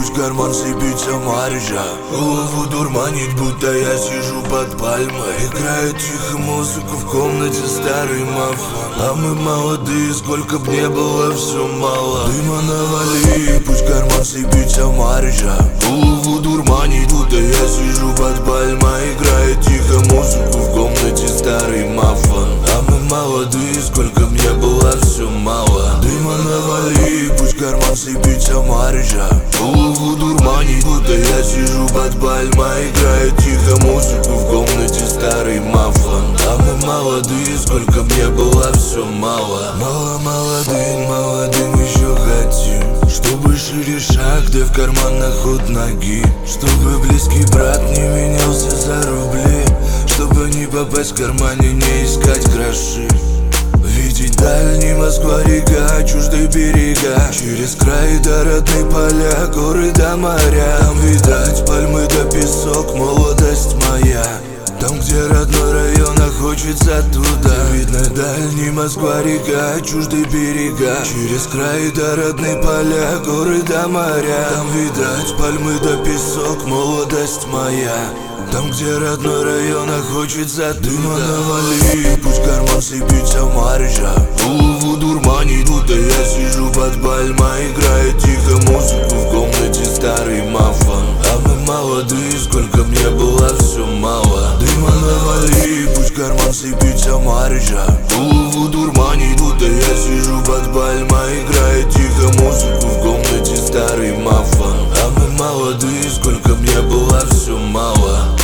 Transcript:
пусть карман сыпется маржа. Голову дурманит, будто я сижу под пальмой. Играет тихо музыку в комнате старый мафон. А мы молодые, сколько б не было, все мало. Дыма навали, пусть карман сыпется маржа. Голову дурманит, будто я сижу под пальмой. Играет тихо музыку в комнате старый мафон. А мы молодые, сколько б не было, все мало. Дыма навали, пусть карман сыпется маржа. Голову дурманит, будто я сижу под пальмой. Играет тихо музыку в комнате старый мафон. А мы молодые, сколько б не было, все мало. Мало молодым еще хотим, чтобы шире шаг, да в карманах ход ноги. Чтобы близкий брат не менялся за рубли. Чтобы не попасть в кармане, не искать гроши. Видеть дальний Москва, река, чуждые берега. Через край до родные поля, горы до моря. Там видать пальмы да песок, молодость моя. Там, где родной район, а хочется туда. Видно дальний Москва, река, чуждые берега. Через край до родные поля, горы до моря. Там видать пальмы да песок, молодость моя. Там, где родной район, а хочется дыма навали, пусть карман сыпется маржа. Голову дурманит, будто я сижу под пальмой. Играет тихо музыку в комнате старый мафон. А мы молодые, сколько мне было, все мало. Дыма навали, пусть карман сыпется маржа. Голову дурманит, будто я сижу под пальмой. Играет тихо музыку в комнате старый мафон. А мы молодые, сколько мне было, все мало.